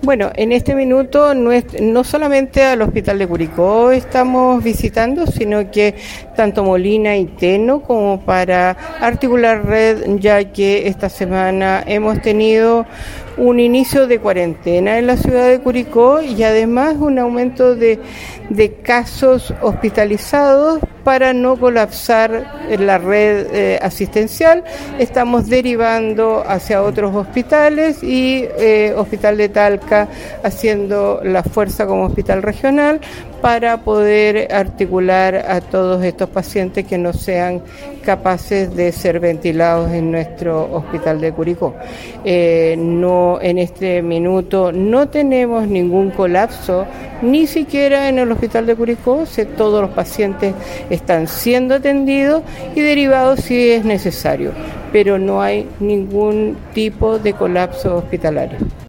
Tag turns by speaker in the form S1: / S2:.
S1: Bueno, en este minuto no solamente al Hospital de Curicó estamos visitando, sino que tanto Molina y Teno como para articular red, ya que esta semana hemos tenido un inicio de cuarentena en la ciudad de Curicó y además un aumento de casos hospitalizados. Para no colapsar la red asistencial, estamos derivando hacia otros hospitales y Hospital de Talca haciendo la fuerza como hospital regional para poder articular a todos estos pacientes que no sean capaces de ser ventilados en nuestro hospital de Curicó. No, en este minuto no tenemos ningún colapso, ni siquiera en el hospital de Curicó. Todos los pacientes están siendo atendidos y derivados si es necesario, pero no hay ningún tipo de colapso hospitalario.